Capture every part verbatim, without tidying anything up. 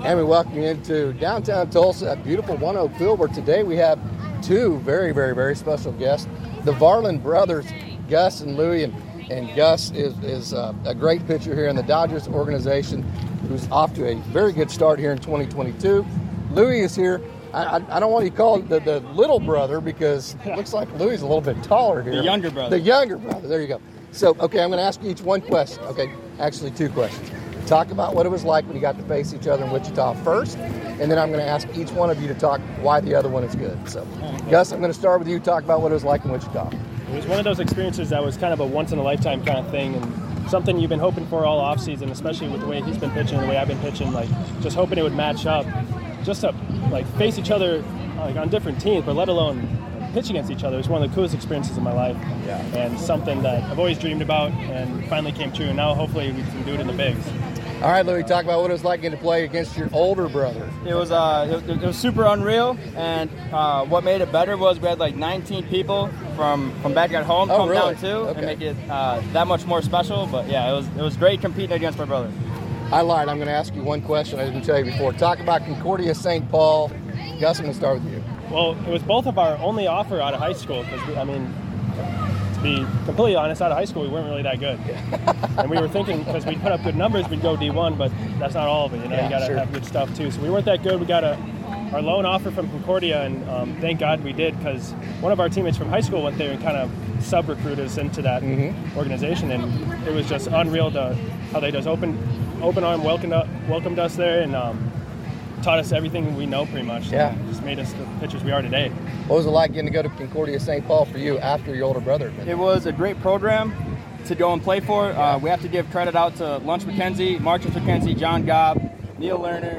And we welcome you into downtown Tulsa at beautiful One Oak Field, where today we have two very, very, very special guests, the Varland brothers, Gus and Louie. And, and Gus is, is uh, a great pitcher here in the Dodgers organization who's off to a very good start here in twenty twenty-two. Louie is here. I, I, I don't want to call it the, the little brother because it looks like Louie's a little bit taller here. The younger brother. The younger brother. There you go. So, okay, I'm going to ask you each one question. Okay, actually two questions. Talk about what it was like when you got to face each other in Wichita first, and then I'm going to ask each one of you to talk why the other one is good. So, okay. Gus, I'm going to start with you. Talk about what it was like in Wichita. It was one of those experiences that was kind of a once-in-a-lifetime kind of thing, and something you've been hoping for all offseason, especially with the way he's been pitching and the way I've been pitching, like just hoping it would match up, just to like face each other like on different teams, but let alone pitch against each other. It was one of the coolest experiences of my life, yeah. and something that I've always dreamed about and finally came true, and now hopefully we can do it in the bigs. All right, Louie, talk about what it was like getting to play against your older brother. It was uh, it, it was super unreal, and uh, what made it better was we had like nineteen people from, from back at home oh, come really? down too, okay. and make it uh, that much more special. But yeah, it was it was great competing against my brother. I lied. I'm going to ask you one question I didn't tell you before. Talk about Concordia Saint Paul. Gus, I'm going to start with you. Well, it was both of our only offer out of high school because, I mean, to be completely honest, out of high school, we weren't really that good. And we were thinking, because we put up good numbers, we'd go D one, but that's not all of it. You know, yeah, you got to sure. have good stuff, too. So we weren't that good. We got a our loan offer from Concordia, and um, thank God we did, because one of our teammates from high school went there and kind of sub-recruited us into that mm-hmm. organization, and it was just unreal to, how they just opened, open arm welcomed, up, welcomed us there, and um, taught us everything we know pretty much. Yeah. And just made us the pitchers we are today. What was it like getting to go to Concordia Saint Paul for you after your older brother? It was a great program to go and play for. Uh, we have to give credit out to Lunch McKenzie, Marcus McKenzie, John Gobb, Neil Lerner,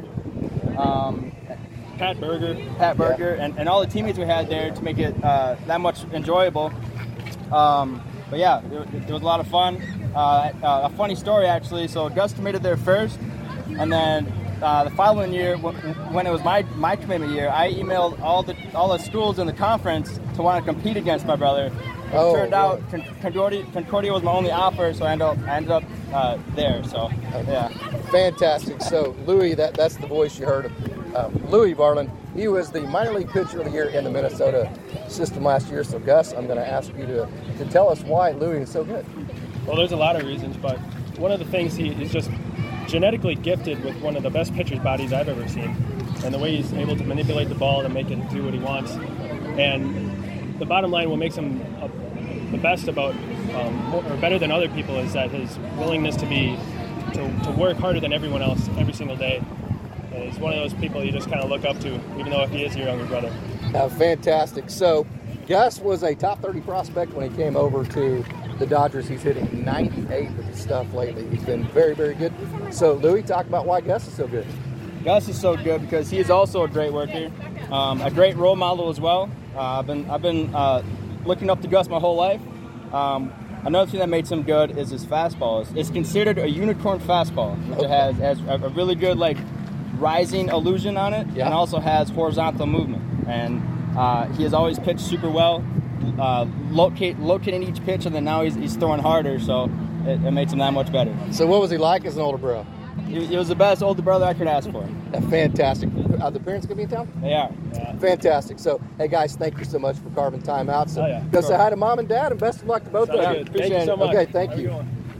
um, Pat Berger. Pat Berger, yeah. and, and all the teammates we had there to make it uh, that much enjoyable. Um, but yeah, it, it was a lot of fun. Uh, uh, a funny story actually. So Gus committed there first, and then uh, the following year, when it was my my commitment year, I emailed all the all the schools in the conference to want to compete against my brother. It oh, turned out Concordia, Concordia was my only offer, so I ended up I ended up uh, there. So yeah, fantastic. So Louie, that that's the voice you heard of. Um, Louie Varland, he was the minor league pitcher of the year in the Minnesota system last year. So Gus, I'm going to ask you to, to tell us why Louie is so good. Well, there's a lot of reasons, but one of the things, he is just genetically gifted with one of the best pitcher's bodies I've ever seen, and the way he's able to manipulate the ball and make it do what he wants. And the bottom line, what makes him a, the best about, um, or better than other people, is that his willingness to be to, to work harder than everyone else every single day. And he's one of those people you just kind of look up to, even though if he is your younger brother. Uh, fantastic. So Gus was a top thirty prospect when he came over to the Dodgers. He's hitting ninety-eight with his stuff lately. He's been very, very good. So Louie, talk about why Gus is so good. Gus is so good because he is also a great worker, um, a great role model as well. Uh, I've been I've been uh, looking up to Gus my whole life. Um, another thing that makes him good is his fastball. It's, it's considered a unicorn fastball, which okay. has, has a, a really good like rising illusion on it, yeah. and also has horizontal movement. And uh, he has always pitched super well, uh, locate, locating each pitch, and then now he's, he's throwing harder, so it, it makes him that much better. So what was he like as an older bro? He, he was the best older brother I could ask for. Yeah, fantastic. Are the parents going to be in town? They are. Yeah. Fantastic. So, hey, guys, thank you so much for carving time out. So, oh, yeah. go sure. say hi to Mom and Dad, and best of luck to both Sounds of you. good. Thank you so much. Okay, thank Have a you. good one.